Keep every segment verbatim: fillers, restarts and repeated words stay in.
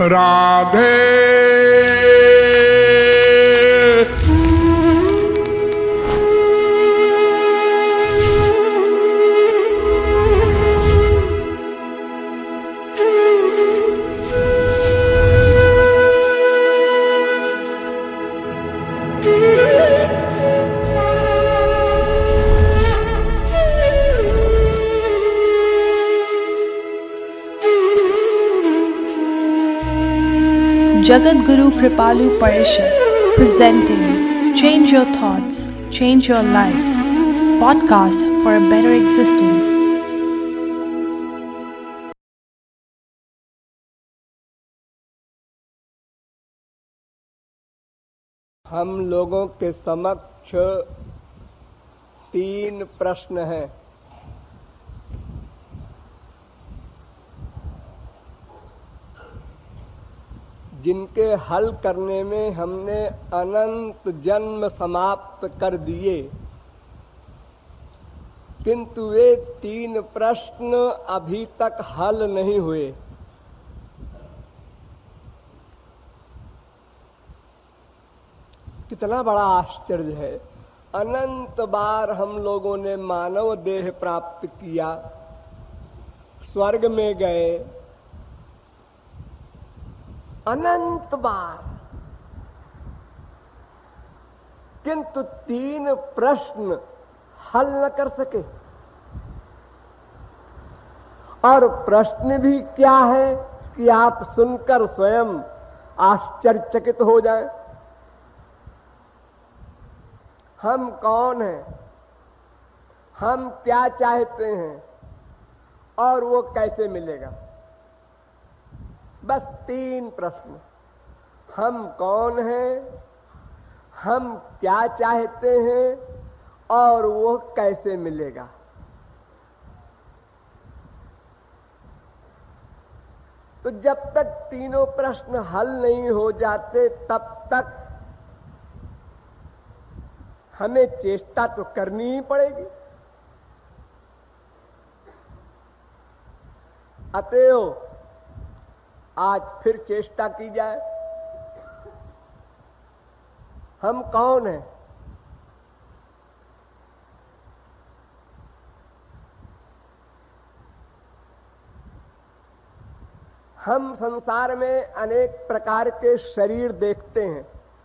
Radhe Jagadguru Kripalu Parishad presenting Change Your Thoughts, Change Your Life podcast for a better existence. हम लोगों के समक्ष तीन प्रश्न हैं। जिनके हल करने में हमने अनंत जन्म समाप्त कर दिए, किंतु वे तीन प्रश्न अभी तक हल नहीं हुए। कितना बड़ा आश्चर्य है। अनंत बार हम लोगों ने मानव देह प्राप्त किया, स्वर्ग में गए, अनंत बार, किंतु तीन प्रश्न हल न कर सके। और प्रश्न भी क्या है कि आप सुनकर स्वयं आश्चर्यचकित हो जाएं। हम कौन हैं, हम क्या चाहते हैं और वो कैसे मिलेगा। बस तीन प्रश्न। हम कौन हैं, हम क्या चाहते हैं और वो कैसे मिलेगा। तो जब तक तीनों प्रश्न हल नहीं हो जाते तब तक हमें चेष्टा तो करनी ही पड़ेगी। अतएव आज फिर चेष्टा की जाए। हम कौन हैं? हम संसार में अनेक प्रकार के शरीर देखते हैं।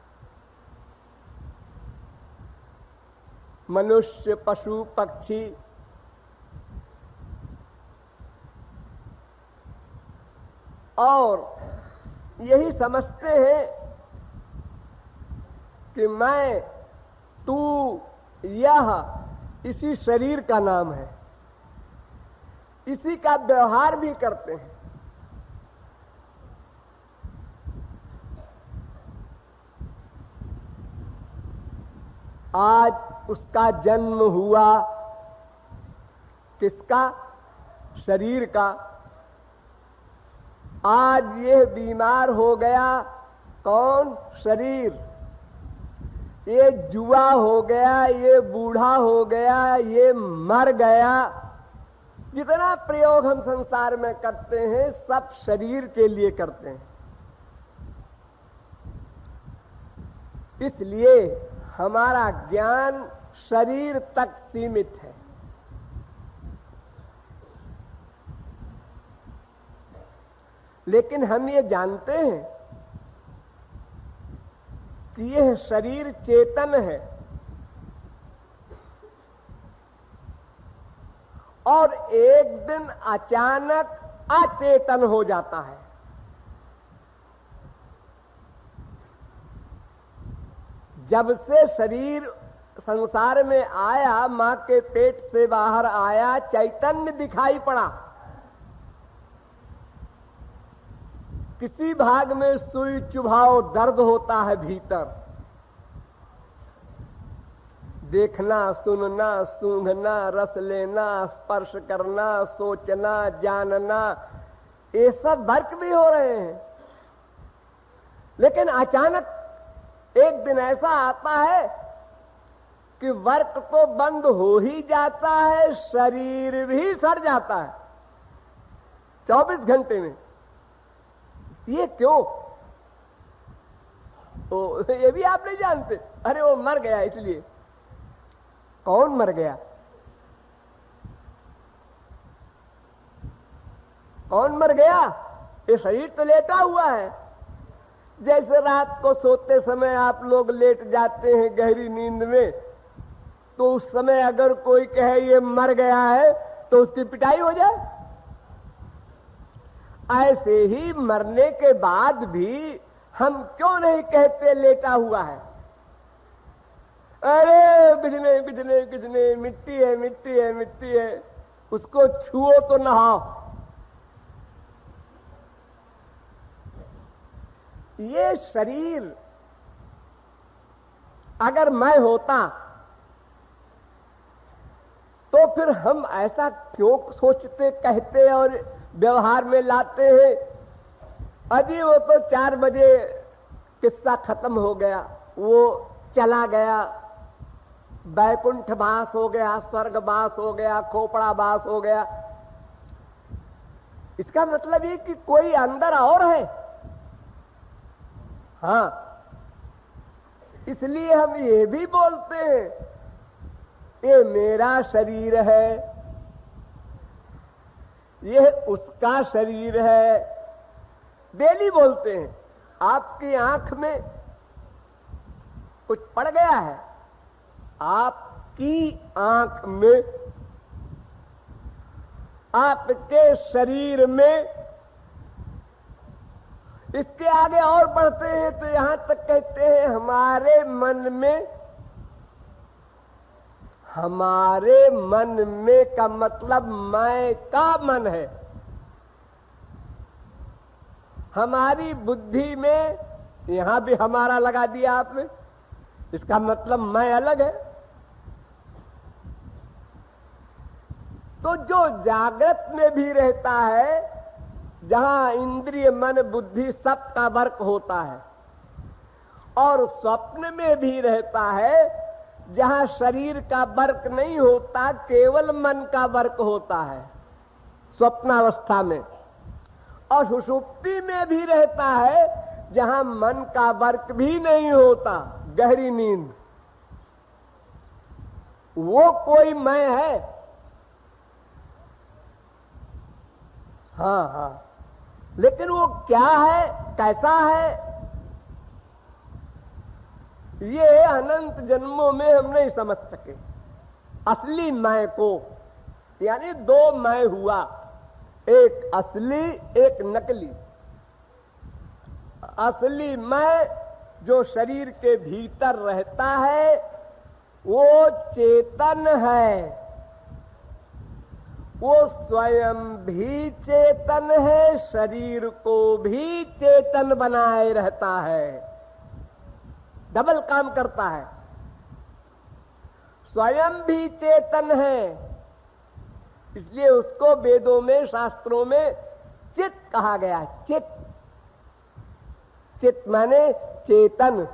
मनुष्य, पशु, पक्षी, और यही समझते हैं कि मैं, तू, यह इसी शरीर का नाम है। इसी का व्यवहार भी करते हैं। आज उसका जन्म हुआ, किसका? शरीर का। आज ये बीमार हो गया, कौन? शरीर। ये जुआ हो गया, ये बूढ़ा हो गया, ये मर गया। जितना प्रयोग हम संसार में करते हैं सब शरीर के लिए करते हैं। इसलिए हमारा ज्ञान शरीर तक सीमित है। लेकिन हम ये जानते हैं कि यह शरीर चेतन है और एक दिन अचानक अचेतन हो जाता है। जब से शरीर संसार में आया, मां के पेट से बाहर आया, चैतन्य दिखाई पड़ा। किसी भाग में सुई चुभाओ, दर्द होता है भीतर। देखना, सुनना, सूंघना, रस लेना, स्पर्श करना, सोचना, जानना, ये सब वर्क भी हो रहे हैं। लेकिन अचानक एक दिन ऐसा आता है कि वर्क तो बंद हो ही जाता है, शरीर भी सड़ जाता है चौबीस घंटे में। ये क्यों? ओ, ये भी आप नहीं जानते? अरे वो मर गया इसलिए। कौन मर गया? कौन मर गया? ये शरीर तो लेटा हुआ है। जैसे रात को सोते समय आप लोग लेट जाते हैं गहरी नींद में, तो उस समय अगर कोई कहे ये मर गया है तो उसकी पिटाई हो जाए। ऐसे ही मरने के बाद भी हम क्यों नहीं कहते लेटा हुआ है? अरे कुछ नहीं कुछ नहीं कुछ नहीं, मिट्टी है मिट्टी है मिट्टी है, उसको छुओ तो नहाओ। ये शरीर अगर मैं होता तो फिर हम ऐसा क्यों सोचते, कहते और व्यवहार में लाते हैं? अजी वो तो चार बजे किस्सा खत्म हो गया, वो चला गया, बैकुंठ वास हो गया, स्वर्ग वास हो गया, खोपड़ा वास हो गया। इसका मतलब ये कि कोई अंदर और है। हाँ, इसलिए हम ये भी बोलते हैं ये मेरा शरीर है, ये उसका शरीर है। डेली बोलते हैं। आपकी आंख में कुछ पड़ गया है, आपकी आंख में, आपके शरीर में। इसके आगे और बढ़ते हैं तो यहां तक कहते हैं हमारे मन में। हमारे मन में का मतलब मैं का मन है। हमारी बुद्धि में, यहां भी हमारा लगा दिया आपने, इसका मतलब मैं अलग है। तो जो जागृत में भी रहता है, जहां इंद्रिय मन बुद्धि सब का वर्क होता है, और स्वप्न में भी रहता है जहां शरीर का वर्क नहीं होता, केवल मन का वर्क होता है स्वप्नावस्था में। और सुषुप्ति में भी रहता है जहां मन का वर्क भी नहीं होता, गहरी नींद। वो कोई मैं है? हाँ हाँ, लेकिन वो क्या है, कैसा है, ये अनंत जन्मों में हम नहीं समझ सके। असली मैं को, यानी दो मैं हुआ, एक असली एक नकली। असली मैं जो शरीर के भीतर रहता है वो चेतन है, वो स्वयं भी चेतन है, शरीर को भी चेतन बनाए रहता है, डबल काम करता है। स्वयं भी चेतन है, इसलिए उसको वेदों में शास्त्रों में चित कहा गया। चित, चित माने चेतन।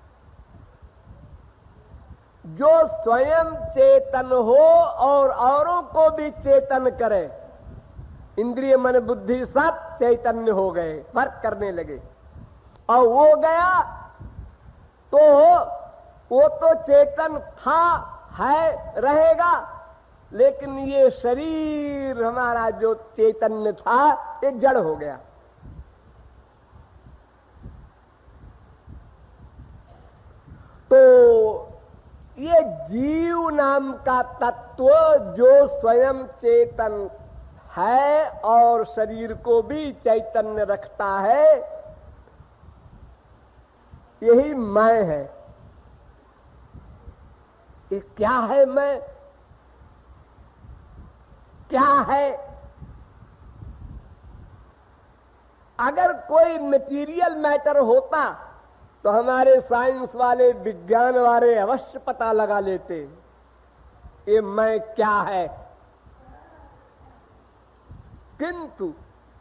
जो स्वयं चेतन हो और औरों को भी चेतन करे। इंद्रिय मन बुद्धि सब चैतन्य हो गए, वर्क करने लगे। और वो गया तो वो तो चेतन था, है, रहेगा, लेकिन ये शरीर हमारा जो चैतन्य था ये जड़ हो गया। तो ये जीव नाम का तत्व जो स्वयं चेतन है और शरीर को भी चैतन्य रखता है, यही मैं है। ये क्या है मैं? क्या है? अगर कोई मटेरियल मैटर होता तो हमारे साइंस वाले, विज्ञान वाले अवश्य पता लगा लेते ये मैं क्या है। किंतु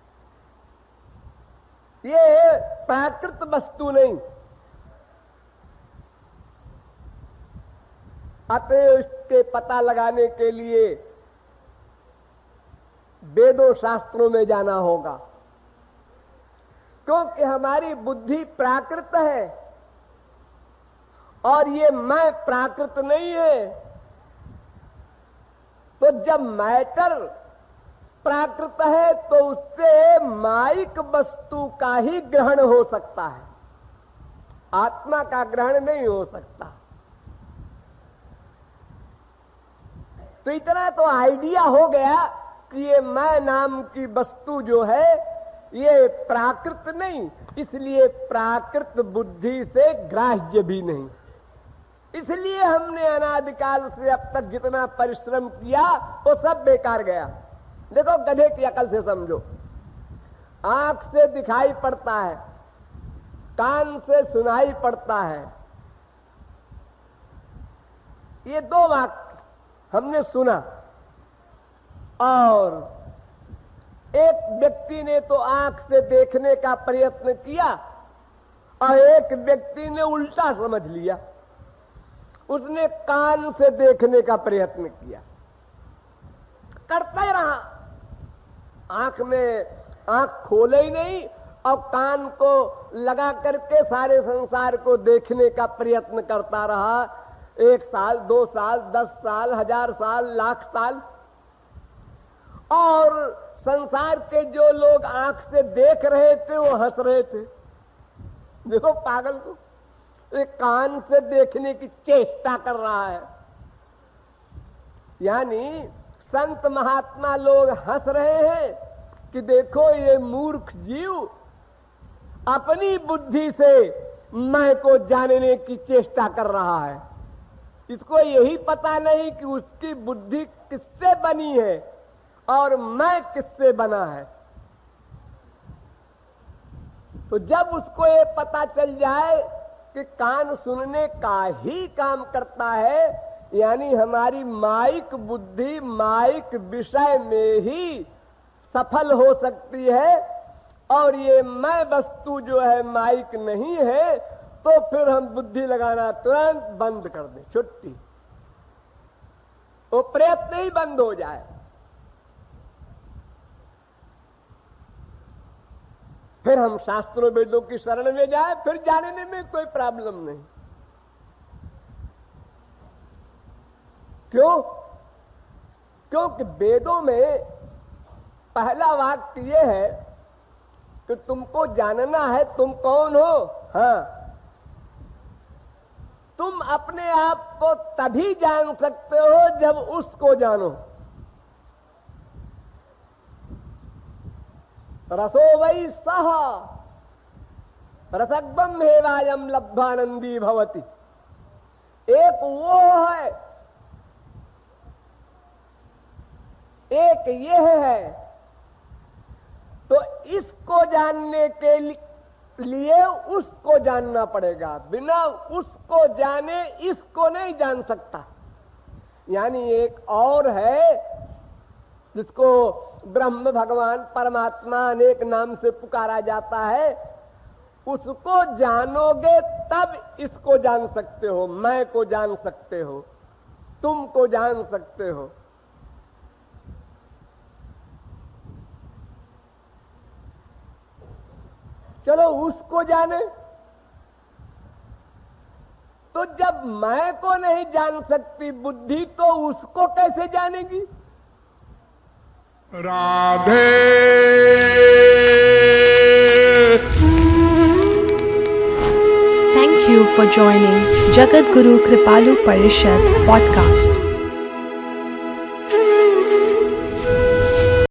ये प्राकृत वस्तु नहीं, अतः इसके पता लगाने के लिए वेदों शास्त्रों में जाना होगा। क्योंकि हमारी बुद्धि प्राकृत है और ये मैं प्राकृत नहीं है। तो जब मैटर प्राकृत है तो उससे माइक वस्तु का ही ग्रहण हो सकता है, आत्मा का ग्रहण नहीं हो सकता। तो इतना तो आइडिया हो गया कि ये मैं नाम की वस्तु जो है ये प्राकृत नहीं, इसलिए प्राकृत बुद्धि से ग्राह्य भी नहीं। इसलिए हमने अनादिकाल से अब तक जितना परिश्रम किया वो सब बेकार गया। देखो गधे की अकल से समझो, आंख से दिखाई पड़ता है, कान से सुनाई पड़ता है, ये दो वाक्य हमने सुना। और एक व्यक्ति ने तो आंख से देखने का प्रयत्न किया और एक व्यक्ति ने उल्टा समझ लिया, उसने कान से देखने का प्रयत्न किया, करता ही रहा, आंख में आंख खोले ही नहीं और कान को लगा करके सारे संसार को देखने का प्रयत्न करता रहा। एक साल, दो साल, दस साल, हजार साल, लाख साल। और संसार के जो लोग आंख से देख रहे थे वो हंस रहे थे। देखो पागल को, एक कान से देखने की चेष्टा कर रहा है। यानी संत महात्मा लोग हंस रहे हैं कि देखो ये मूर्ख जीव अपनी बुद्धि से मैं को जानने की चेष्टा कर रहा है। इसको यही पता नहीं कि उसकी बुद्धि किससे बनी है और मैं किससे बना है। तो जब उसको ये पता चल जाए कि कान सुनने का ही काम करता है, यानी हमारी माइक बुद्धि माइक विषय में ही सफल हो सकती है और ये मैं वस्तु जो है माइक नहीं है, तो फिर हम बुद्धि लगाना तुरंत बंद कर दें, छुट्टी, वो प्रयत्न ही बंद हो जाए। फिर हम शास्त्रों वेदों की शरण में जाए, फिर जानने में कोई प्रॉब्लम नहीं। क्यों? क्योंकि वेदों में पहला वाक्य ये है कि तुमको जानना है तुम कौन हो। हाँ, तुम अपने आप को तभी जान सकते हो जब उसको जानो। रसो वै सह रसग्बम हेवायम लब्धानंदी भवति। एक वो है, एक यह है। तो इसको जानने के लिए उसको जानना पड़ेगा, बिना उसको जाने इसको नहीं जान सकता। यानी एक और है जिसको ब्रह्म भगवान परमात्मा अनेक नाम से पुकारा जाता है, उसको जानोगे तब इसको जान सकते हो, मैं को जान सकते हो, तुम को जान सकते हो। चलो उसको जाने। तो जब मैं को नहीं जान सकती बुद्धि, तो उसको कैसे जानेगी? Radhe. Thank you for joining Jagat Guru Kripalu Parishad podcast.